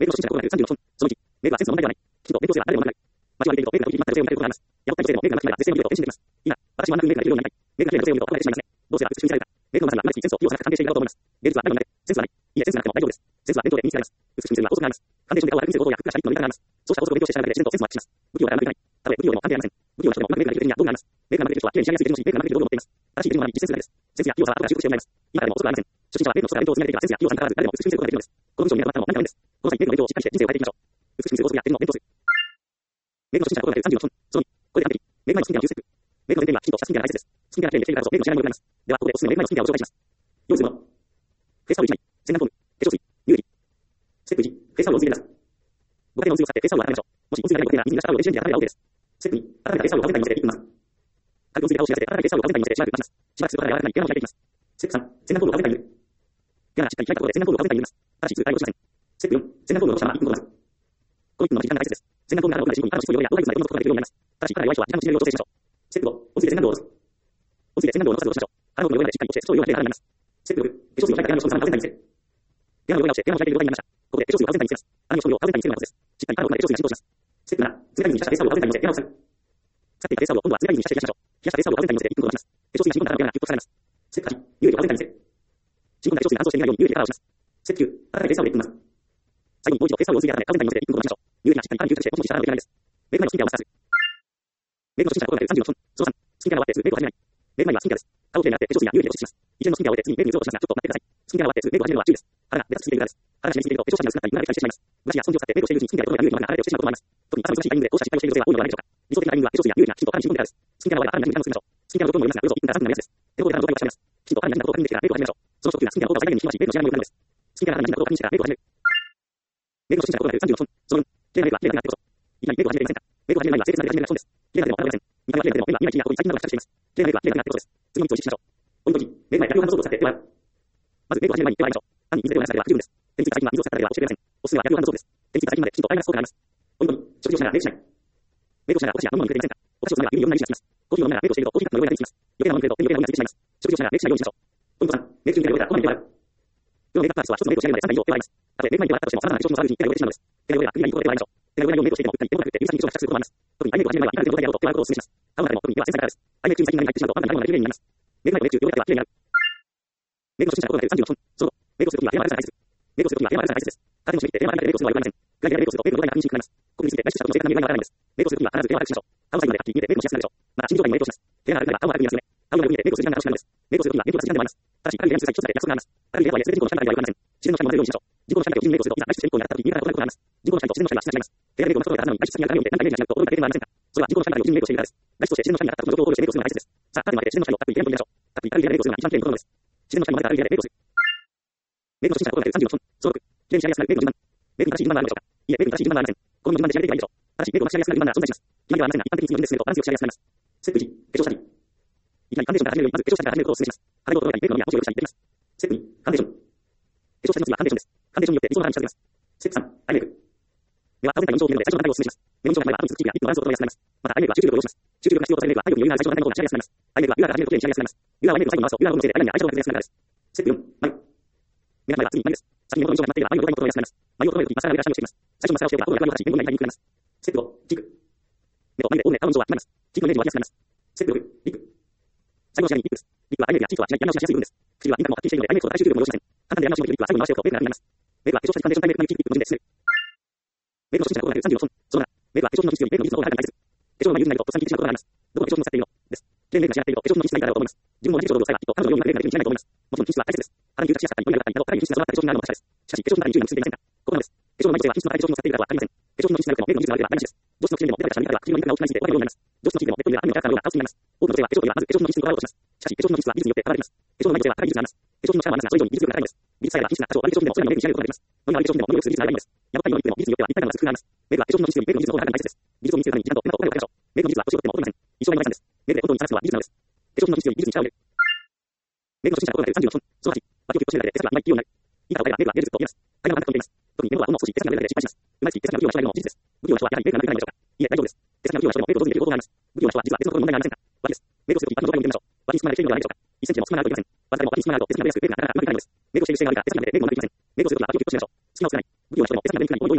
の初心者が行う36本。その1、メールはセンスの問題ではない。きちんと勉強すれば誰でもわかる。間違われていると、メールが取り決まった女性を見ることがあります。やもっとにもメールがなくなれば絶世のメールと返信できます。今、私はあんな風にメールがいるようになりたい。メールが綺麗な女性を見ると怒られてしまいますね。どうすれば美しく見せられるか。メールの中には今しいセンスと器用さが関係しているだろうと思います。メールは誰でもなく、センスはない。いいえ、センスがなくても大丈夫です。センスは勉強で身につけられます。美しく見せるには法則があります。ファンデーションで顔を明るく見せることや服がシャリッとの見方があります。そうした法則を勉強してしまうだけで自然とセンスもアップします。不器用だからうまくいかない。たとえ不器用でも関係ありません。不器用な人でもうまくメールができる手には道具があります。メールがうまくできる人は綺麗に仕上げやすい手のし、メールがうまくできる道具を持っています。正しい手順を学び実践するだけです。センスや器用さは後から習得してもらいます。今でも遅くはありません。初心者はメールの基礎から勉強を積み上げていけばセンスや器用さに関わらず誰でも美しく見せることができるのです。この文章を見たくなったのも何かのです。この際、メールの勉強をしっかりして人生を変えていきましょう。美しく見せる法則や手順を勉強する。メールの初心者が心がける36本。その2、これで完璧。メール前のスキンケアを10ステップ。メールの前提にはきちんとしたスキンケアが大切です。スキンケアが綺麗にできているからこそメールの仕上がりを伺います。では、ここでおすすめのメール前のスキンケアを紹介します。用意するもの。フェイスタオル1枚、洗顔フォーム、化粧水、乳液。ステップ1、フェイスタオルを水で出す。ご家庭のお水を使ってフェイスタオルを洗いましょう。もし温水がないご家庭なら水に出したタオルで瞬時に洗えば OK です。ステップ2、温めたフェイスタオルを顔全体に乗せて1分待つ。軽く温水で顔を湿らせて温めたフェイスタオルを顔全体に乗せてしばらく待ちます。しばらくすると肌が柔らかくなり毛穴も開いていきます。ステップ3、洗顔フォームを顔全体に塗る。毛穴がしっかり開いたところで洗顔フォームを顔全体に塗ります。ただし、痛いをしません。ステップ4、洗顔フォームを落としたまま1分ほど待つ。この1分の時間が大切です。洗顔フォームがあると肌の脂肪に肌の脂肪や汚れまで色々まで取ることができるようになります。ただし、肌が弱い人は時間の縮めを調整しましょう。ステップ5、温水で洗顔フォームを落とす。温水で洗顔フォームを落とすをしましょう。肌の汚れまでしっかり落として、超汚れがきれいな肌になります。ステップ6、化粧水を開いた毛穴の下の顔全体に見せる。毛穴の汚れが落ちて、毛穴を開いている状態になりました。ここで化粧水を顔全体に見せます。穴の処理を顔全体に見せるのがコツです。しっかり肌の奥まで化粧水が浸透します。ステップ7、冷たい水に浸したフェイスタオルを顔全体に乗せ、毛穴を塞ぐ。使っていたフェイスタオルを今度は冷たい水に浸して冷やしましょう。冷やしたフェイスタオルを顔全体に乗せて1分ほど待ちます。化粧水が染み込んだら肌の毛穴がキュッとされます。ステップ8、乳液を顔全体に見せる。染み込んだ化粧水が乾燥していないように乳液でカラーをします。ステップ9、温かいフェイスタオルで1分待つ。最後にもう一度フェイスタオルを水で温め顔全体に乗せて1分ほど待ちましょう。乳液がしっかり肌に吸収して、もちもちした肌の出来上がりです。メール前のスキンケアをマスターする。メールの初心者が心がける36本。その3、スキンケアが終わってすぐメールを始めない。メール前はスキンケアです。顔をきれいに洗って化粧水や乳液で保湿します。一連のスキンケアを終えて次にメールに水を落としますが、ちょっと待ってください。スキンケアが終わってすぐメールを始めるのは注意です。肌がベタつきすぎているからです。肌が染みすぎていると化粧品が薄くなったり、ムラができたりしてしまいます。ブラシやスポンジを使ってメールをしているうちにスキンケアが整えば乳液の肌が流れて落ちてしまうこともあります。特に肌の難しいタイミングでこうした失敗をしている女性は多いのではないでしょうか。理想的なタイミングは化粧水や乳液がきちんと肌に染み込んでからです。スキンケアが終われば肌に馴染み時間を進めましょう。スキンケアの状況にもよりますが、およそ1分から3分になるやつです。手元で肌の状態を確かめます。きちんと肌に馴染んだことを確認できたらメールを始めましょう。その初期はスキンケアの効果を最大限に引き伸ばし、メールの仕上がりを行うのです。スキンケアが肌に馴染んだことを確認してからメールを始める。メールの初心者が心がける36本。その4、綺麗なメールは綺麗なメールがあってこそ。いきなりメールを始めていませんか。メールを始める前には清潔なメールが始めるです。綺麗なメールは変わりません。見た目は綺麗なメールでもメールは今一時やここに最近などが付着しています。綺麗なメールは綺麗なメールがあってこそです。次の3つを意識しましょう。ポイント2、メール前逆用ハンドソードを使って手を洗う。まずメールを始める前に手を洗いましょう。単に水で手を洗うだけでは不十分です。手についた細菌は水を使っただけでは落ちてくれません。おすすめは逆用ハンドソードです。手についた細菌まできちんと洗い流す効果があります。ポイント2、食事をしながらメールしない。メールをしながらお菓子や飲み物に触れていませんか。お菓子をつまみは指にいろんな意味がつきます。コーヒーを飲みながらメールをしているとコーヒーカップの汚れがつきます。余計なものに触れると手に余計なものがついてしまいます。食事をしながらメールしないようにしましょう。ポイント3、メール中に手が汚れたらこまめに手を洗う。世のメールカッターは一つのメールを仕上げるまで3回以上手を洗います。たとえメール前に手を洗ったとしても様々な化粧品を触るうちに手が汚れてしまうのです。手が汚れたら首や肉を手を洗いましょう。手が汚れないようメールをしていても打ったり手をかけて指先に化粧が付着することもあります。特にアイメイクを始める前は今の状態であろうと手を洗うことをお勧めします。顔の中でも特に手は繊細からです。アイメイク中に細菌が入ってしまうと肌の中でも綺麗になります。メール前とメール中、汚れた手は綺麗になる。メールの初心者が心がける36本。そのメールをするときは手間が大切です。メールをするときは手間が大切です。家庭の締め切って手間がかかってメールをするのは良くありません。具合でメールをするとメールの土台が確認しにくくなります。ここについて外出した時の生活には見えがわからないんです。メールをするときは必ず手を洗くしましょう。顔の最後まではっきり見えてメールのしやすくなるでしょう。また、心情にもメールをします。手が洗うくなれば顔も洗くにはすめ。顔のよく見えてメールをする時間が楽しくなるんです。メールをするときは勉強が時間でもあります。ただし、彼に連絡する際一つだけ約束があります。彼に連絡は全て人口の社内では良くありません。自然の社内を混ぜるようにしましょう。自己の社内と人メールをするといざ、内出メールをやった時に右から行うことがあります。自己の社内と自然の社内は違います。手がメールをまとめた後に内出先にやるためによって何かメールがしなくと驚いただけではありませんか。それは自己の社内と人メールをしているからです。内として自然の社内にあったことの情報を考慮してメールをするのが大切です。さあ、彼にまで自然の社内をたっぷり入れましょう。たっぷり彼にメールをするのが一番綺麗なことです。自然の社内までたっぷり入れメールをする。メールの初心者が心がける36本。総録。綺麗に仕上げやすくなるメールの順番。メールに正しい順番があるでしょうか。いえ、メールに正しい順番はありません。この順番で仕上げていけばいいでしょう。ただし、メールをまく仕上げやすくなる順番が存在します。決まりはありませんが、一般的に次の順で進めるとバランスよく仕上げやすくなります。ステップ1、化粧下地。いきなりファンデーションから始めるより、まず化粧下地から始めることをお勧めします。肌色を整えたり、メイクのみや保湿を良くしたりできます。ステップ2、ファンデーション。化粧下地の次はファンデーションです。ファンデーションによって理想の肌に仕上げます。ステップ3、アイメイク。目は顔全体に印象を見るので最初の段階をお勧めします。目の印象が変われば後に続くキープやリップのバランスを整えやすくなります。またアイメイクは集中力を要します。集中力が必要とされるメイクはアイメイクより長い最初の段階の方が仕上げやすくなります。アイメイクはユーラーから始めると綺麗に仕上げやすくなります。ユーラーはアイメイクを最後に回すとユーラーをのせいでアイラインやアイシャドウが崩れやすくなるからです。ステップ4、眉。目の前は次に眉です。先に元の印象が決まっていれば眉を整えやすくなります。眉を整えるときマスカラでブラッシングをしています。最初のマスカラをしておけば後の役割を果たし、目の前になりにくくなります。ステップ5、チーク。目と眉で大目、顔の印象は決まります。チークのイメージも湧きやすくなります。ステップ6、リップ。最後の仕上げにリップです。リップはアイメイクやチークとは違い、山直しやすい部分です。唇はインパクトもはっきりしているのでアイメイクと大集中力を要しません。簡単で山直しのリップは最後に回しておくとメイクが楽になります。メイクは化粧下地ファンデーションタイメイクなりチークリップの順で進める。メイクの初心者が心がける36本。その7、メイクは化粧品の技術よりメイクの技術の方が大切。化粧の技術になるととっさに気づくことがあります。どこの化粧品を使っているのです。綺麗にメイクが仕上がっていると化粧品の技術になるだろうと思います。自分も同じ化粧道具を使えばきっと彼女のようになれるメイクができるに違いないと思います。もちろん品質は大切です。肌に吸着しやすかったり、色が良かったりなど、肌に品質が備わった化粧品があるのが確かです。しかし、化粧品の中に注意が結んでいませんか。ここなんです。化粧のない女性は品質の高い化粧品を使っているかとは分かりません。化粧品の技術になるくてもメイクの技術があれば大事です。女子の基準でもベタベタした塗り方では唇の肉が大きくなりすぎておられるようになります。女子の基準でも目と指が雨のキャラクターのような顔つきになります。多くの女性は化粧品はまず化粧品の技術にこだわろうとします。しかし、化粧品の技術は技術によって変わってきます。化粧のない女性は高い技術があります。化粧品の力はまずそれ以上に技術力が高いのです。技術さえあれば品質が多少悪い化粧品でもそれらのメイクに仕上げることができます。飲み悪い化粧品でも飲み良くする技術があればいいのです。やばいのリップでも技術によっては立体感が増す工夫があります。メイクは化粧品の技術よりメイクの技術の方が大切です。技術を身につけるために時間と手間とお金をかけましょう。メイクの技術は年を取っても衰えません。一生が長いんです。メイクで本当に探すのは技術なのです。化粧品の技術より技術に力を入れる。メイクの初心者が心がける36本。その8、脇をキュッと締めるだけで手先が今一気になる。いいから彼らはメイクは芸術と言います。彼らは感覚と言います。特にメモはほんの少し手先が出るだけで失敗します。うまい手先が不器用な人がいるのも事実です。不器用な人はやはりメイクがうまくいかないのでしょうか。いえ、大丈夫です。手先が不器用な人でもメイクを上手にできる方法があります。不器用な人は実は別のところに問題がありませんか。脇です。メイクをするとき脇の状態を見てみましょう。脇に隙間ができているのではないでしょうか。1センチでも隙間があるといけません。わずかでも脇に隙間があると手先が出やすくメイクがなかなかうまくいかないのです。メイクをしている姿勢が悪いか手先が出てメイクをうまくできません。メイクをするときは脇をキュッと締めましょう。隙間を作らない。不器用な人でも手先が出にくいのに多い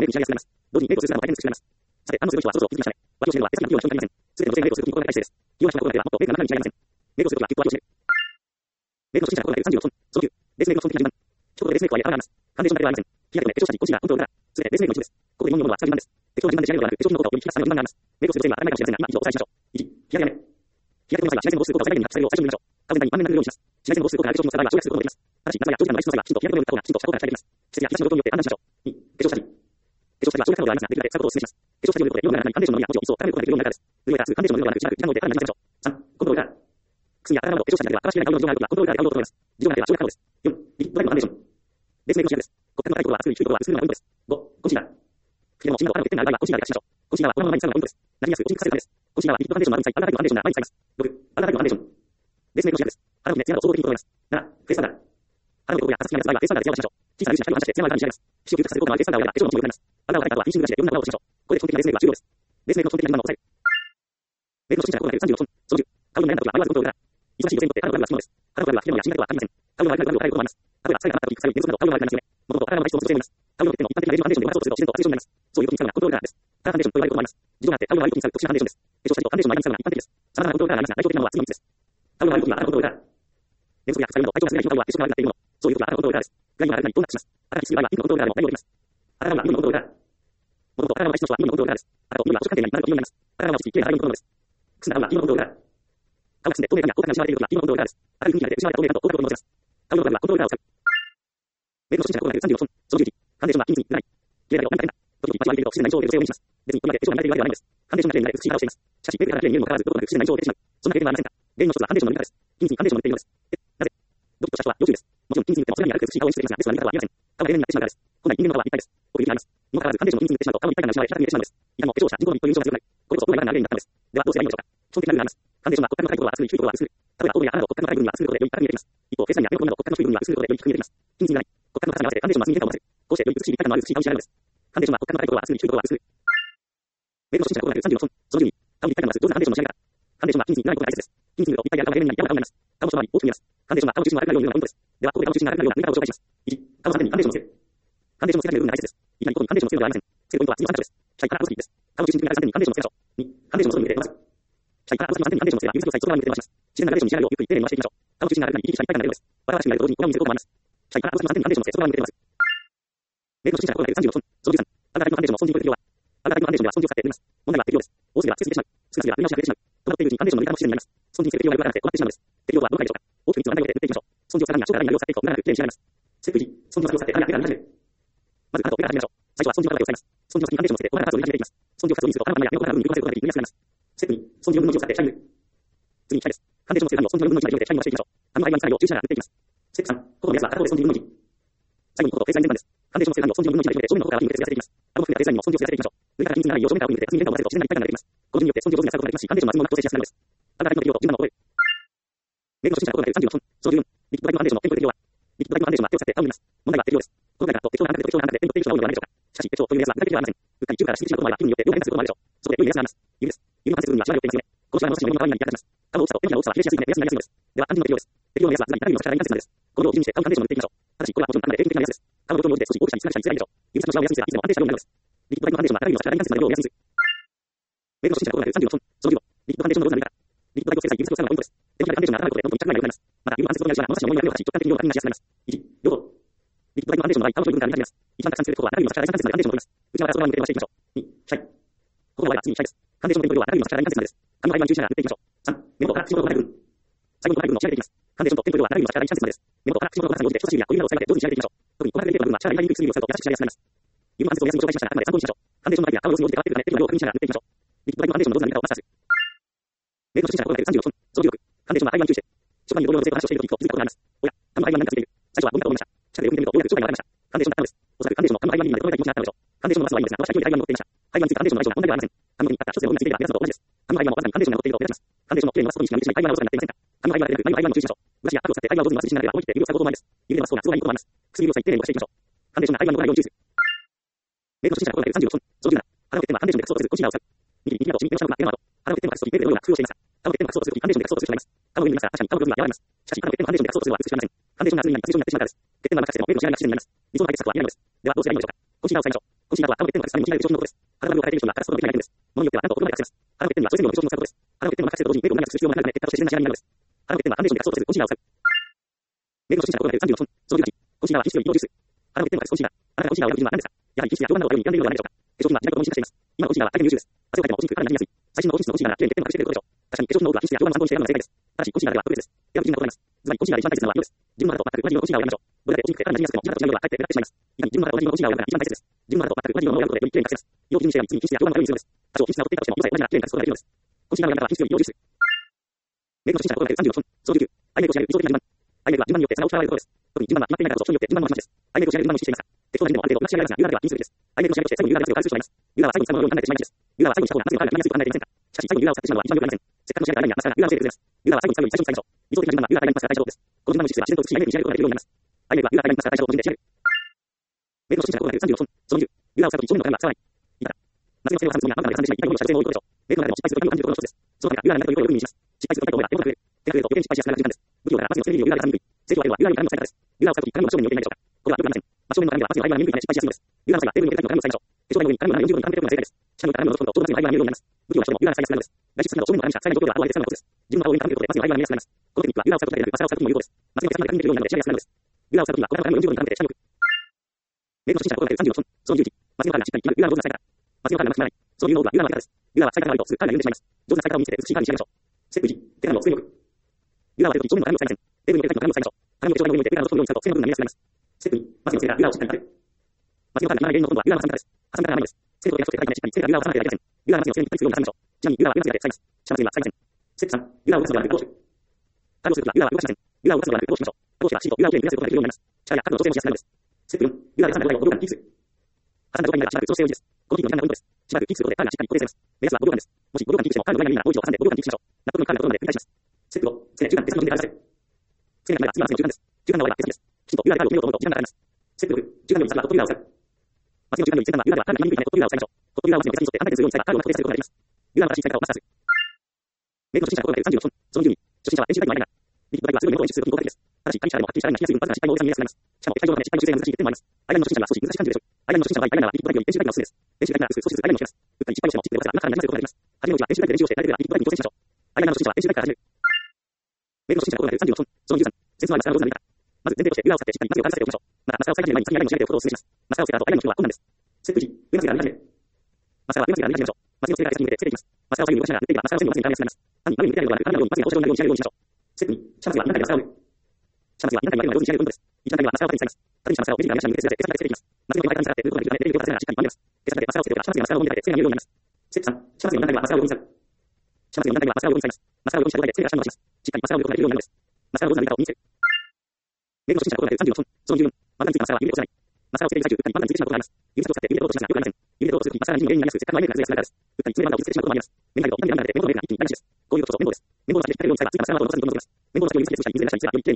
メイクに仕上げさせます。同時にメイクをする姿の大変に作られます。さて、する人は想像を気づきましたね。脇を締めるのは手先の器用な人にはありません。すべての女性メイクをするときに心がけたい姿勢です。器用な人が心がければもっとメイクが中身に仕上げません。メイクをするときはぎゅっと脇を締める。メイクの初心者が心がける36分。その9、ベースメイクの基本的な順番。一言でベースメイクは入れ替わります。ファンデーションだけではありません。日焼け止め、化粧下地、コンシーラー、コントローラー、すべてベースメイクの一部です。ここで4に読むのは使う順番です。適当な順番で仕上げるのではなく、化粧品の効果を読み引き出すための順番があります。メイクをする女性は当たり前かもしれませんが、今以上お伝えしましょう。1、日焼け止め。日焼け止めの際は最初に日焼け止めの際は最大限に日焼けをすることを最大限にしましょう。顔全体に満面の色を表示します。紫外線の防止効果がある化粧品の素材は省略することができます。ただし、夏は長時間の外出とか外出がきちんと日焼け止めを塗った方がきちんと日焼け止めを塗った方が季節や日差しの動向によって判断しましょう。2、化粧下地。化粧下地は省略可能ではありますが、できるだけ使うことをお勧めします。化粧下地を塗ることで色が中にファンデーションのみや保湿を高めることができるようになるからです。塗るやファンデーションの色ではなく、内側で時間ので判断しましょう。3、コントローラー。くすみや体など化粧下地では新しい顔色の事情があることはコントローラーで買うと思います。事情がなければ省略可能です。4、リキッドライブのファンデーション。ベースメイクの仕上げです。骨格の高いことは厚く低いことは薄くするのがポイントです。5、コンシーラー。唇のシミなど肌の欠点がある場合はコンシーラーで隠しましょう。コンシーラーはこのままに使うのがポイントです。馴染みやすく落ちにくさせるためです。コンシーラーはリキッドファンデーションのある際、パウダータイプのファンデーションが前に使います。6、パウダータイプのファンデーション。ベースメイクの仕上げです。肌の熱やなどを総合的に整えます。7、フェイスパウダー。肌の汚れやパサつきがある場合はフェイスパウダーで艶を出しましょう。小さな粒子が光を反射して艶のある肌に仕上げます。皮脂を吸収させる効果のあるフェイスパウダーをやれば化粧の持ちよくなります。パウダーを描いた後はフィニッシングブラシで余分な泡を落としましょう。これで基本的なベースメイクは終了です。ベースメイクの基本的な順番を押さえる。メイクの初心者が心がける36分。その10、顔色に悩んだ時はアイラインを塗ることをお勧めします。顔色の悩みは忙しい女性にとって肌の悪いはつきものです。肌の悪いは冷えもや死になるとは限りません。顔色の悪いは悪いことをます。例えば疲れが溜まった時、臭い寝不足など顔色の悪いになりますよね。もともと肌の悪い人を女性もいます。顔色の欠点も一般的なベージュファンデーションでごまかそうとすると自然と悪い症状になります。そういう時に使うのはコントローラーです。カラーファンデーションと言われることもあります。事情があって顔色の悪い時に使う特殊なファンデーションです。化粧下地とファンデーションの間に使うのは一般的です。様々なコントローラーがありますが、代表的なのは次の3つです。顔色の悪い時には肌のコントローラー。寝不足や疲れの体調が優れない人は化粧が悪くなっているもの。そういう時は肌のコントローラーです。概要があるにどうなってします。肌がきつい場合はピンクのコントローラーでも代用できます。肌が悪いはピンクのコントローラー。もともと肌の悪い人はピンクのコントローラーです。あと、ピンクは保湿関係がなるとピンクになります。肌が落ち着き、綺麗な肌のコントローラーです。くすんだ青はピンクのコントローラー。顔がくすんで透明感や光沢が失われている時はピンクのコントローラーです。明るい雰囲気が出て失われた透明感と光沢を持ちます。顔色の悪いはコントローラーを使う。メイクの初心者が心がける36分。その10時。ファンデーションは均一に塗らない。綺麗だよ、何か変だ。時々間違えていると不自然な印象を受ける女性を目にします。別にこれまで化粧が慣れているわけではないんです。ファンデーションが綺麗になれ美しい肌をしています。しかし、メイクが綺麗に見えるにもかかわらず、どこかで不自然な印象を受けてしまう。そんな経験はありませんか。原因の一つはファンデーションの塗り方です。均一にファンデーションを塗っているのです。なぜドキッとした人は要注意です。もちろん均一に塗ってもそれなりに軽く美しい顔を演出できますが、ベストな塗り方はありません。顔が綺麗になってしまうからです。本来人間の顔は立体です。奥行きがあります。にもかかわらずファンデーションを均一に塗ってしまうと顔の立体感が失われ、平たく見えてしまうのです。いかにも化粧をした人工のという印象が強くなる。これこそ本来が綺麗になったのです。ではどうすればいいのでしょうか。基本的なルールがあります。ファンデーションは骨格の高いところは厚く、低いところは薄く。例えば、頬や鼻の骨格の高い部分は厚く塗ることでより高く見えています。一方、フェイスラインや目の部分など骨格の低い部分は薄く塗ることでより低く見えています。均一に塗らない。骨格の高さに合わせてファンデーションは薄い変化を持たせる。こうしてより美しい立体感のある美しい顔に仕上がるのです。ファンデーションは骨格の高いところは厚く、低いところは薄く。メイクの初心者が心がける36分。その10に、顔に立体感のある上手なファンデーションの仕上げ方。ファンデーションは均一に塗らないことが大切です。均一に塗ると立体や顔が綺麗に見える顔が見えます。顔の外側に大きく見えます。ファンデーションは顔の中心を明るくなるようなポイントです。では、ここで顔の中心が明るくなるような塗り方を紹介します。1、顔の半分にファンデーションをつける。ファンデーションをつける部分が大切です。いきなりここにファンデーションをつけるのではありません。つけるポイントは次の3箇所です。シャイからアウトスキーです。顔の中心にファンデーションをつけましょう。2、ファンデーションを外に入れて伸ばす。シャイからアウトスキーまでにファンデーションをつけたら指先を最外側に入れて伸ばします。自然なグラデーションに仕上がるようゆっくり丁寧に回していきましょう。顔の中心が明るくなり、一気にシャイ体感が出るのです。バラバラしくなると同時に小顔に見せる効果もあります。シャイからアウトスキーまでにファンデーションをつけ外側に入れて伸ばす。メイクの初心者が心がける36分。その13、アルガタイプのファンデーションのスポンジに取る量は、アルガタイプのファンデーションではスポンジを使って塗ります。問題は適量です。多すぎれば適量です。少なければ塗り直しができてしまう。止まっているうちにファンデーションの塗り方も不自然になります。スポンジにつけ適量が弱くなって困ってしまうのです。適量はどのくらいでしょうか。大きくいつも同じ量で塗っていきましょう。スポンジをさらにや超肌になるよう使っていくと長く綺麗に仕上がります。ステップ1、スポンジを使って肌に当てから塗り始める。まず肌と手から始めましょう。最初はスポンジの肌を使います。スポンジの先にファンデーションをつけて、お肌の数を塗り始めていきます。スポンジを2つにすると肌のや目の肌の部分に塗り込ませることができ塗りやすくなります。ステップ2、スポンジ4分の1を使ってシャイニング。次にシャイです。ファンデーションをつけた髪をスポンジの4分の1まで広げてシャイニングをしていきましょう。髪の間につながるよう注射が塗っていきます。ステップ3、頬の目安は片方でスポンジ4分の1。最後に頬とフェイスライン全般です。ファンデーションをつけた髪をスポンジ4分の1まで広げて正面の頬から上に向けてつやせていきます。顎も含めたフェイスラインにもスポンジをつやせていきましょう。塗り方が均一にならないよう正面から上に向けて厚みに変化を混ぜると自然な立体感が出てきます。この順によってスポンジを上手に扱うことができますし、ファンデーションの厚みも調整しやすくなるのです。アルガタイプの適量と順番を覚える。メイクの初心者が心がける36分。その14、リキッドタイプのファンデーションのテンポ適量は、リキッドタイプのファンデーションは手を使って顔を塗ります。問題は適量です。この場合は適量が適量がなくてテンポ適量が多いのではないでしょうか。しかし適量という目安は具体的ではありません。うっかり中から敷地なこともあれば気分によって両方変化することもあるでしょう。そこで良い目安があります。指です。指の関節部分にはシワが寄っていますよね。このシワの少しのような可愛いになります。顔の大きさと手の大きさは比例しやすいので目安になりやすいのです。では、肝心の適量です。適量の目安はずらり中指の差からに関節までです。この量を基準にして顔のファンデーションを塗っていきましょう。ただし、これはもちろんあくまで平均的な目安です。顔の状況に応じて少し大きさに小さに見せられるでしょう。指先のシワを安いすればいつでも安定した量になるのです。リキッドタイプのファンデーションは中指の差からに関節までの量を目安にする。メイクの初心者が心がける36分。その15、リキッドファンデーションの上手な塗り方。リキッドタイプをつけた際、指先を使うのがポイントです。手のひらでファンデーションが当たることでどんどん密着が良くなります。また、指の関節との間にシワが物差しの重みが強くし、直感的に量が確認しやすくなります。1、両方。リキッドタイプのファンデーションの場合、顔の上部分から塗り始めます。一番たくさんつけるところは中指の差から第3関節までファンデーションを取ります。内側から外側に向けて回していきましょう。2、シャイ。ここの場合は次にシャイです。ファンデーションのテンポ量は中指の差から第3関節までです。髪の間に注射が塗っていきましょう。3、目元から口元の部分。最後に後輩部分を仕上げていきます。ファンデーションとテンポ量は中指の差から第3節までです。目元から口元の長さに応じて人差し指や小指などを使い分けて上手に仕上げていきましょう。特に後輩部分は力が入りにくい薬を使うと優しく仕上げやすくなります。指の関節を目安に紹介しましたが、あくまで参考にしましょう。ファンデーションのタイプや顔の様子に応じて変わっているため、適量を確認しながら塗っていきましょう。リキッドタイプのファンデーションの上手な塗り方をマスターする。メイクの初心者が心がける36分。その16、ファンデーションはアイライン注して、初版に同様の女性と話をしているときと気づいたことがあります。おや、髪のアイラインがついている。最初はゴミかと思いました。近くでよく見てみるとようやく正体が分かりました。ファンデーションだったのです。おそらくファンデーションの髪のアイラインまでどのぐらい気持ちがあったのでしょう。ファンデーションのマスはいいのですが、私は勢いでアイラインを持っていました。アイラインについたファンデーションの相性が問題ではありません。髪の毛に使った一つでもついていれば皆さんと同じです。髪のアイラインもわずかにファンデーションが残っていると目立ちます。ファンデーションの綺麗に伸ばすことにしか見せないアイラインはおそらくなっていませんか。髪のアイラインが出る眉のアイラインを注意しましょう。ブラシやパッドを使ってアイラインを上手に伸ばす自信がなければ思い切って指を使うこともないです。指で伸ばすと都合がいいこともあります。薬指をさえ丁寧に動かしていきましょう。ファンデーションがアイラインの残らないように注意する。メイクの初心者が心がける36分。その17、肌の欠点はファンデーションで隠そうとするコンシーラーを使う。ニキビなどシミ、目の下のクマ、目の跡。肌の欠点を隠すとき、メイクでのような工夫をしていますが、肌の欠点を隠そうとするとき、ファンデーションで隠そうとする人がいます。顔の上にいますが、確かに顔の部分は柔らかいます。しかし、肌の欠点をファンデーションで隠そうとするのは美しくありません。ファンデーションが厚みになり、通常になってしまうからです。欠点は全くしてもメイクの仕上がりが不自然になります。理想の配列はこういうのです。では、どうすればいいのでしょうか。コンシーラーを使いましょう。コンシーラーは顔の欠点のが3人の調子のことです。腹のを変えている人がそのできない点です。ものによってはなんと奥までaccess。腹の欠点は調整の調子の使うことです。腹の欠点を任せると同時にメールを長くする必要もなくなる結果として自然な試合になるのです。腹の欠点は安定してそうとせず、コンシーラーを使う。メールの初心者が行う34のその11。コンシーラーは必須要因のジュース。腹の欠点はコンシーラー。あなたがコンシーラーをやる理由は何ですか？やはり品質や量などが良いに病んでいるのではないでしょうか。化粧品は自宅と認識しています。今のコンシーラーは大変優秀です。汗をかいてもおしんく体に馴染みやすい。最新の高品質のコンシーラーが綺麗に欠点を隠していることでしょう。確かに化粧品の多くは品質や量の参考にして選ぶのが正解です。ただしコンシーラーでは特別です。選ぶ基準が異なります。つまりコンシーラーで一番大切なのは色です。自分の肌と全く同じ色のコンシーラーを選びましょう。どれだけおしんくて肌に馴染みやすくても自分の肌と違う色はかえって目立ってしまいます。以下に自分の肌と同じ色のコンシーラーを選ぶのが一番大切です。自分の肌と全く同じ色のを選ぶことでより綺麗に隠せます。色を基準にして選び、次に品質や量の良いにするのです。多少品質が劣っていたとしても色さえ同じなら綺麗に隠すことができるのです。コンシーラーのやり方は品質より色を重視する。メールの初心者が行う34のその19。アイメイクをしない理想的な順番。アイメイクは順番によって差が大きく変わることです。特に順番は決まっていないからこそ人によって順番の話です。アイメイクをしない順番を意識していますか？適当な意味でもある程度うまく仕上げられますが、ユーザーでは品質的です。アイメイクをしないとして最後にユーザーが汗を変わる数値となります。ユーザーは最後に最後のように考えてしまいがちです。ユーザーは最後にした方が汗を変わるやりやすいと考えていませんか？しかし最後にユーザーを使ってしまうのは一番良くありません。せっかくの仕上げがアイメイクにはマスカラがユーザーのせいで崩れます。ユーザーは最後に最後に最初に最初。理想的な順番はユーザーがやりますから大丈夫です。この順番を意識すれば自然と美しいアイメイクに仕上げることができるようになります。アイメイクはユーザーがやりますから大丈夫です。個人で仕上げる。メールの初心者が行う34のその20。ユーザーを使うと1人の画面は使わない。言い方。夏の性能を3つのみはあくまで3でしまい、痛いものをした女性も多いことでしょう。メールの中でも失敗するという感じることの一つです。そのためにはユーザーが何かという声をよく耳にします。失敗すると痛いことがよく増える。手が増えると余計に失敗しやすくなる時間です。不器用だからマスの性能をユーザーが掴みにくい。成長を上げるのはユーザーに鏡の使い方です。ユーザーを使うとき鏡の真正面に置いていないでしょうか。これはよくありません。真正面の鏡ではマスの鏡が見えにくいため失敗しやすいのです。ユーザーの際はテーブルに置いて鏡の使いましょう。化粧台の上に鏡の45度に鏡のように鏡の正解です。下の鏡の覗くとちょうどマスの鏡が見えるようになります。不器用な人もユーザーが使いやすくなるのです。外出先など正面の鏡しか使えない状況では後上げて使うのがコツです。自分の顔を上に傾けることでマスの鏡が見えやすくなります。このテクニックはユーザーを使うことでなくマスカラを使うときも有効です。マスの手先まで見えるようになるので仕上げやすくなるのです。ユーザーを使うときはこの鏡の45度に傾けて下に置く。メールの初心者が行う34のその11。マスの鏡がしっかりユーザーの上手な使い方。マスの鏡がうまくならない。その理由の多くはユーザーの使い方です。ユーザーは使い方が悪いとすぐ彼らが読んでしまいます。上手な使い方を見せて美しい鏡に仕上げましょう。ステップ1、手紙を机に置く。ユーザーは手の正面の鏡を使いません。テーブルに置いて鏡を使いましょう。鏡を手の上に置いて手紙をそのように使うと正の部分が見やすくなります。ステップ2、マスのせいからユーザーをしっかり立てる。マスの鏡が原因のほとんどはユーザーのハサミからです。ハサミからはないのです。ステップをやってしっかりしっかりユーザーを挟まないといけません。ユーザーのマスのせいにぴったりするように挟みましょう。ちなみにユーザーはユーザーで使います。下のせいは使いません。ステップ3、ユーザーを動かすのではなく動かす。角をするときはユーザーは動かしません。ユーザーを動かすのではなく動かしましょう。動かしはシート、ユーザーをきれいに見せることができるようになります。力や角の調整もしやすくなるのです。ステップ4、ユーザーで挟んだ場合をボロガンにキープする。挟んだ状態になればしばらく調整を維持です。このキーの時間がポイントです。しばらくキープすることで彼がしっかり固定されます。目安はボロガンです。もしボロガンにキープしても彼の状態がいいならもう一度挟んでボロガンにキープしましょう。納得の彼がボロガンで繰り返します。ステップ5、付け根中間で手3分で垂らせる。付け根が次は次の中間です。中間の場合は手先です。きちんとユーザーで彼を決めようと思うと時間がかかります。ステップ6、中間のようにさらトップユーザーを使う。マスの中間のように付け根はユーザーでは彼が決めにくいためトップユーザーを使いましょう。トップユーザーはマスの手先に沿って反対するように使えば彼を固定することができます。ユーザーの正しい使い方をマスターする。メールの初心者が行う34のその12。初心者は練習タイムはないな。リピットだけはすぐに元を演出するという効果的です。ただし、会議者でもはっきりしたラインが引きやすい分、わずかな失敗の大きさに見えやすくなります。しかも、液体上のため失敗の修正が難しい欠点もあります。アイランドの初心者は少し難しい感じるでしょう。アイランドの初心者の場合、アイランドはリピットだけより練習タイムがおすすめです。練習タイムなら少しずつアイランドをします。うっかり失敗をしても、失敗をわずかな中間になせることができます。初めのうちは練習タイムで練習をして、慣れてからリピットだけに挑戦しましょう。アイランドの初心者は練習タイムから始める。メールの初心者が行う34のその13。説明はマスカラをどうなるか。まず前提として、ユーザーを使ってしっかりマスを完成させておきましょう。また、マスカラを最短限に先にアイランドを仕上げておくことをお勧めします。マスカラをつけた後、アイランドの人は困難です。ステップ1、上まつげが見始める。マスカラは上まつげが見始めましょう。マスのつけが手先に向けてつけていきます。マスカラを左右に動かしながら塗っていけば、マスカラを全部マスに絡めやすくなります。単に画面に向けないのではなく、画面のようにマスが放射状になるように仕上げるようにしましょう。ステップ2、下まつげは2段階でマスカラを塗る。下まつげは2段階まで上手に仕上げるポイントです。1段階目はマスカラを縦に使います。縦にしたマスカラを目尻から目下に向けて手先につけていきます。マスの横に下がって塗ることができるため、手で動かせながらしっかり曲げます。手先でマスカラをつけてから下まつげがマスカラを見立ててつけが見えるようになります。ステップ3、下まつげの2段階目はマスカラを横に下げる。下まつげの2段階目はマスカラを横に下げます。マスカラを横にした状態でつけが下に伸ばします。しっかりマスカラを横にできるようになるのです。マスカラをどうなるかを身につける。メールの初心者が行う34のその14。マスについてマスカラは指で落とさない。マスカラをつけている最中、うっかりマスについてしまうことがあります。指先を使って指で落としますがよくありません。指で落とすときマスカラに人の原因になりやすく、せっかくアイメイクが全然安くなるからです。うっかり爪でマスを傷つけてしまうこともあります。目に入ると痛みが出て、目のメイクが一気に痛みしです。こういうことこそ綿棒です。綿棒を使ってしっかりように使えば次はマスカラの後を伸ばすにどんどん伸びます。綿棒を使ってより水で潰したり、水で出したりすればより綺麗にポイントが出るようになります。マスについてマスカラは綿棒で取り除く。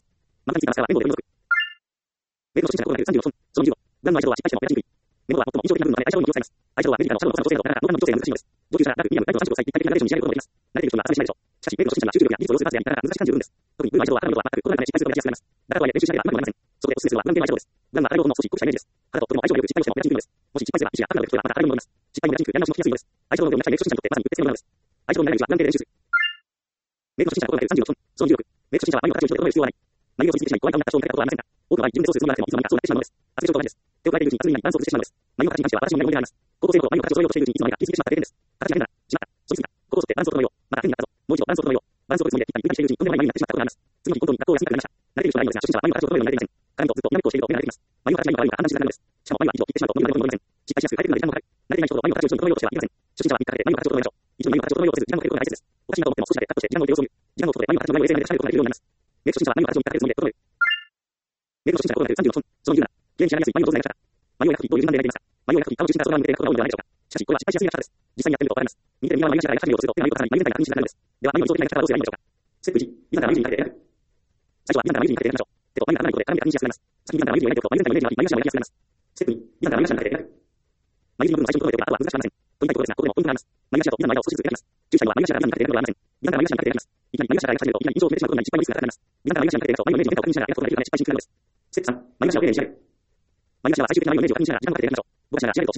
メールの初心者が行う34のその15。ガンの相性は失敗しても目立ちにくい。綿棒は最も印象的な部分なので相性に気を使います。相性はメディカのシャドウの調整などなかなか動画の調整が難しいのです。上級者、ラグ、ミディアム、ライト35歳、一体的なグラデーションに仕上げることができます。慣れている人にはあまりしないでしょう。しかし、メールの初心者は集中力や技術を要するパスでやりながら難しく感じるんです。特に、ブルー相性は肌の色は全く異なるため失敗することがしやすくなります。だからとはいえ練習しなければうまくなりません。そこでおすすめするのはガン系の相性です。ガンは肌色の少し濃くしたイメージです。肌ととても相性が良く失敗をしても目立ちにくいのです。もし失敗すれば皮脂や肌の出る人やまた肌色に戻ります。失敗に目立ちにくくやり直しもしやすいのです。相性のようなメール初心者にとってまさにうってつけのものです。相性のない練習はガン系で練習する。メールの初心者が行う36分、その16。メール初心者は眉の形を整える必要はない。眉をついてしまい、怖い顔になった人を見たことはありませんが、多くの場合、自分でそうするつもりがあってもいつの間にかそうなってしまうのです。発生症と同じです。手を変えているうちに、すぐにバランスを崩してしまうのです。眉の形に関しては私も眉の問題があります。高校生の頃、眉の形を整えようとしているうちにいつの間にか気づいてしまった経験です。形が変だ。しまった。そぎすぎた。ここを沿ってバランスを整えよう。また変になったぞ。もう一度バランスを整えよう。バランスを取るつもりで一旦しているうちにとんでもない眉になってしまったことがあります。次の日本当に学校を休みたくなりました。慣れている人はないのですが、初心者は眉の形を整えるようになれていません。彼とずっと南っこをしていると目が慣れてきます。眉の形が今悪いのか判断しづらいのです。しかも眉は一度切ってしまうと眉がどんどん伸びません。失敗しやすく変えてくるので時間もかかる。慣れていない人ほど眉の形を一緒に整えようとしてはいけません。初心者は3日かけて眉の形を整えましょう。一度眉の形を整えようとせず時間をかけることが大切です。おかしいなと思っても少しだけカットして時間を置いて様子を見る。時間を置くことで眉の形の前を冷静に仕上げることができるようになります。メイク初心者は眉の形を3日かけるつもりで整える。メイク初心者が行う36分、その17。綺麗に仕上げやすい眉をどうぞやりましたか。眉を描く時どういう順番で描いていますか。眉を描く時顔中心から外側に向けて描くことが多いのではないでしょうか。しかし、これは失敗しやすいやり方です。実際にやってみるとわかります。右手右側の眉頭が描かれるようすると手の眉が重なり眉全体が確認しなくなるのです。では、眉の理想的な描き方はどうすればいいのでしょうか。ステップ1、右から眉尻にかけて描く。最初は右から眉尻にかけて描きましょう。手と眉が離れることで絡みが確認しやすくなります。先に右から眉尻を描いておくと眉全体のイメージがあり、眉頭が描きやすくなります。ステップ2、右から眉頭にかけて描く。眉尻の部分を最初に整えておけば、あとは難しくありません。と言いたいところですが、ここでもポイントがあります。眉頭と眉の間を少しずつ描きます。注意したいのは眉頭が眉にかけて描くのではありません。右から眉頭にかけて描きます。いきなり眉頭が描き始めると、いきなり印象を決めてしまうことが失敗のリスクが高まります。右から眉頭にかけて描くと、眉のイメージを全体を確認しながら描くことができるため失敗しにくくなるのです。ステップ3、眉頭を丁寧に仕上げる。眉頭は最終的な眉のイメージを確認しながら時間をかけて描きましょう。動かしながら仕上げると自然に見えます。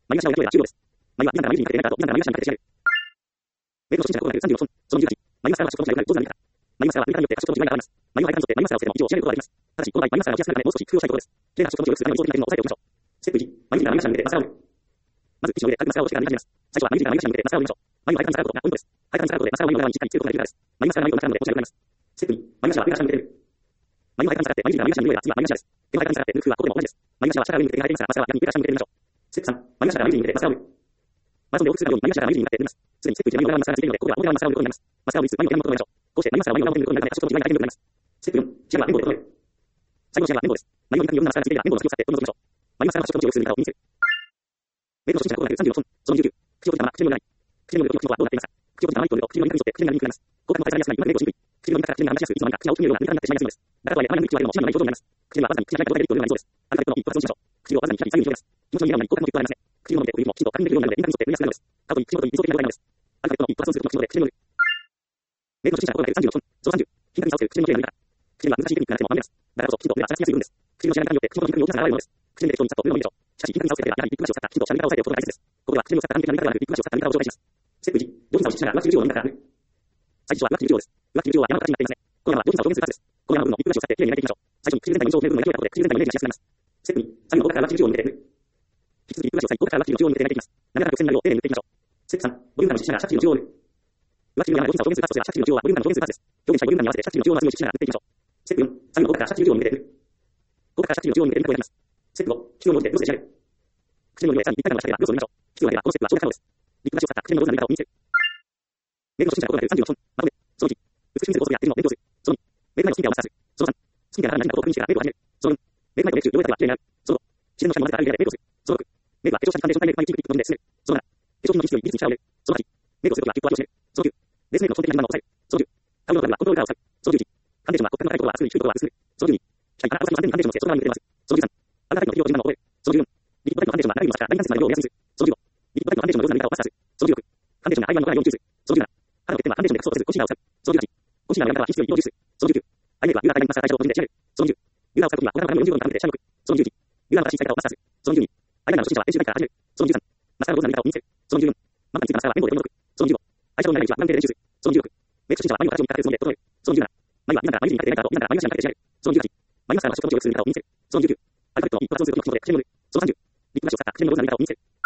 マイナスシャワーが終了です。マイは、2段からマイにかけてメガと2段からマイナスシャワーにかけて違う。ウェブの初心者が行う36本、その18、マイナスシャワーは初心者が行う5段から。マイナスシャワーはメガによって初心者があります。マイは相手にとってマイナスシャワーを捨てても以上を仕上げることができます。ただし、この場合、マイナスシャワーを増やすためもう少し工夫をしたいところです。例が初心者を良くするために理想的な点を抑えておきましょう。ステップ1、マイナスからマイナスシャワーに向けてマスターを見る。まず、1の上で各マスターをしてから見始めます。最初はマイナスからマイナスシャワーに向けてマスターを見ましょう。マイを相手に使うことがポイントです。相手に使うことでマスターをマイの側にしっかり強くなるからです。マイナスからマイをマスターので持ち上げられます。ステップ2、マイナスシャワーは上から下に向けてる。マイを相手に使ってマイからマイナスシャワーに向けて次はマイナスシャワーです。でも相手に使って抜くはここでも同じです。マイナスシャワーは下から上に向けて入りますが、マスターは逆に上から下に向けてみましょう。ステップ3、マイナスからマイに向けてマスターを見る。マスターを複数のようにマイナスからマイに向かって出ます。すでにステップ1でマイの裏側マスターがついているので、ここでは表側マスターを見ることになります。マスターを見つマイの裏側を見ることになりましょう。こうしてマイナスからマイの裏表に向くことになるので、初心者の違いが大変になります。ステップ4、視野は綿棒で整える。最後の視野は綿棒です。マイの2に4のマスターがついているが、綿棒の先を使ってどんどん取りましょう。マイナスから初心者の違いをする見方を身につける。ウェブの初心者が行う36本、その29、口を閉じたまま口の中に。口の中に口の中はどうなっていますか？口を閉じたまま一歩で口の中に沿って口の中に含みます。ここが分かりやすい。口の中から口の中が話しやすい。いつの間にか口が大きく見えるような見方になってしまいやすいのです。だからとはいえ、マイナスの1はでも視野のない表情になります。口はわずかに口が開いた状態で一歩ではないそうです。あなたが一歩の一歩発音しましょう。口をわずかに左右に広げます。気持ちのいいようなに効果も効果がありません。口を伸びてお湯もきちんと確認できるようになるので、見たに沿って見やすくなるのです。過去に口元に理想的な状態なのです。あなたが一歩の一歩発音するとの口元で口の伸びる。メイクの初心者が行う36本、その30、頻繁に差をつける口の綺麗な見方。口は難しいテクニックがあっても守れます。だからこそ、きちんと目が足がすぎるんです。口の仕上がりによって口元に肉に大きな差が現れるのです。口に適当にさっと上を見ましょう。しかし、頻繁に差をつけては、やはりビッグフラッシュを使ったきちんとした見方を押さえておくことが大切です。ここでは口に使った完璧な見方ではなく、ビッグフラッシュを使った見方を紹介します。ステップ1、上品さを意識しながら上唇を飲みながら塗る。最初は上唇です。上唇は山の形になっていますね。この山は上品さを表現するパーツです。この山の部分のビッグフラッシュを使って綺麗に磨いていきましょう。最初に唇全体に印象を塗る部分が広いことで唇全体のイメージがしやすくなります。ステップ2、左右の奥から上唇を向けて塗る。引き続きビッグフラッシュを最後から上唇を向けて磨いていきます。滑らかな曲線になるよう丁寧に塗っていきましょう。ステップ3、ボリューム感を意識しながら下唇の中央を塗る。上唇の山の上品さを表現するパーツですが、下唇の中央はボリューム感を表現するパーツです。表現したボリューム感に合わせて下唇の中央の厚みを意識しながら塗っていきましょう。ステップ4、左右の奥から下唇を向けて塗る。奥から下唇の中央を向けて磨くをやります。ステップ5、口を伸びてロスで仕上げる。口の伸びをさらに一体感を出したければロスを塗りましょう。口を上げればこのステップは省略可能です。ビッグフラッシュを使った口のロスの塗り方を身につける。メイクの初心者が行う36本、まとめ、その1、美しい水を装備や手のメイクをする。その2、メイク前のスキンケアをマスターする。その3、スキンケアが何かを確認してからメイクを始める。その2、メイク前とメイク中、両手は綺麗になる。その5、自然のシャンプーを混ぜたアルミでメイクをする。その6、メイクは化粧下地ファンデーション対メイク前にピンクピンクのみで進める。その7、化粧品の技術に技術に力を入れる。その8、メイクをするときはキュッと味を締める。その9、ベースメイクの基本的な順番を抑える。その10、顔の部分はコントロールカーを使う。その11、ファンデーションは骨格の高いところは厚く低いところは薄く。その12、機械から朝日のファンデーションのせい外側に向けてます。その13、あなたの色を順番を覚える。その14、リキッドタイプのファンデーションは長いのマスカラ、大関節まで色を目安にする。その15、リキッドタイプのファンデーションの上手な塗り方をマスターする。その16、ファンデーションがアイワンのように吸収する。その17、肌の欠点はファンデーションで隠そうとせずコンシーラーを使う。その18、コンシーラーのやり方は必須より色を重視する。その19、アイメイクはユーラー大体マスカラ最初の個人で仕上げる。その20、ユーラーを使うときは他の40度にかけてシャンプー。その21、ユーラーの小さい方をマスターする。その22、アイライナーの初心者は練習段階から始める。その23、マスカラの上手な塗り方を身につける。その24、マットについたマスカラは綿棒で取り除く。その25、アイシャドウの長い位置はブラウンで練習する。その26、メイク初心者は眉の形を見立てるつもりで整える。その27、眉は2段から眉にかけて描いた後、2段から眉頭にかけて仕上げる。その28、眉マスカラの初心者を良くする見方を身につける。その29、アルファベットの一発をするときの基礎で口紅を塗る。その30、リップブラシを使った口紅の上手な塗り方を身につける。